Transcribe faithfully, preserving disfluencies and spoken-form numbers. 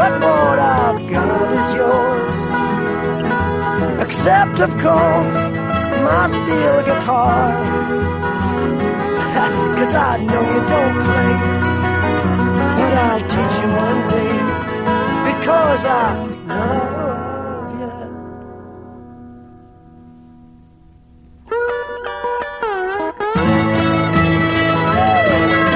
But what I've got is yours. Except, of course, my steel guitar. Cause I know you don't play, but I'll teach you one day. Because I know